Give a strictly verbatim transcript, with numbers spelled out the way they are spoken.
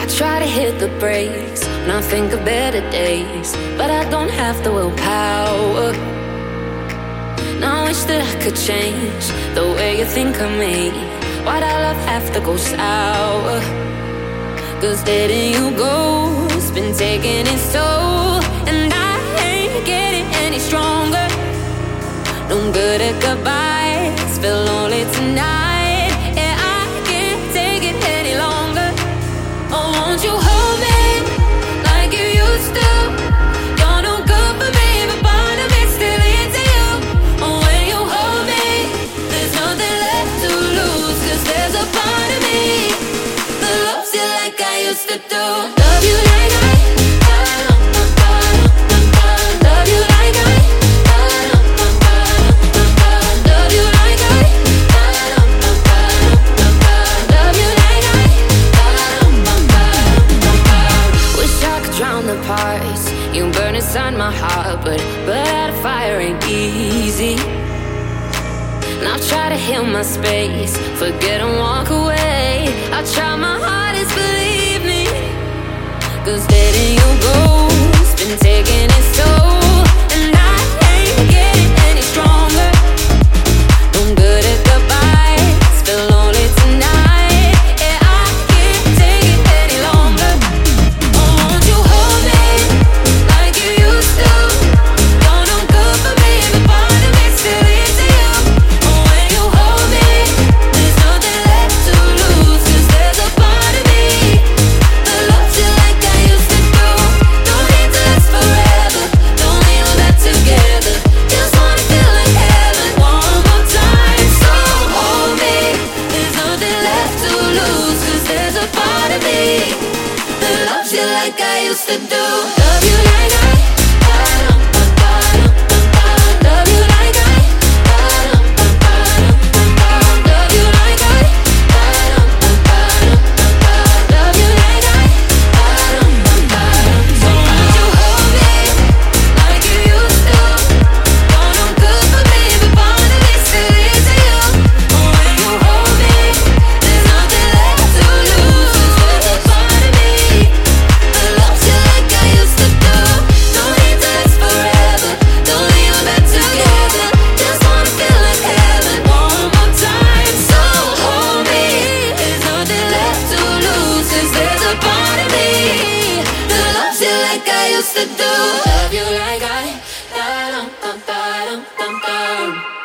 try to hit the brakes when I think of better days, but I don't have the willpower. Now I wish that I could change the way you think of me. Why'd our love have to go sour? Cause letting you go's been taking its toll, and I ain't getting any stronger. No good at goodbyes, feel lonely tonight. Yeah, I can't take it any longer. Oh, won't you hold me like you used to? You're no good for me, but part of me still into you. Oh, when you hold me, there's nothing left to lose. Cause there's a part of me that loves you like I used to do. Love you like I love you like I love you like I love you like I wish I could drown the parts you burn inside my heart, but but out of fire ain't easy. And I'll try to heal my space, forget and walk away. I'll try my hardest, believe me. Cause letting you go's been taking its toll, and I ain't getting any stronger. No good at goodbyes, feel lonely tonight. Yeah, I can't take it any longer. Oh, won't you hold me like you used to? You're no good for me, but part of me still into you. Oh, when you hold me, there's nothing left to lose. Cause there's a part of me that loves you like I used to do. Don't need to last forever, don't need all that together. Just wanna feel like heaven one more time. So hold me, there's nothing left to lose. Cause there's a part of me that loves you like I used to do. Love you like I love you like I love you like I love you like I. So won't you hold me like you used to? You're no good for me, but part of me still into you. Oh, when you hold me, there's nothing left to lose. Cause there's a part of me that loves you like I used to do. Don't need to last forever, don't need all that together. Just wanna feel like heaven one more time. So hold me, there's nothing left to lose. Cause there's a part of me that loves you like I used to do. Love you like I, da dum dum da dum dum dum.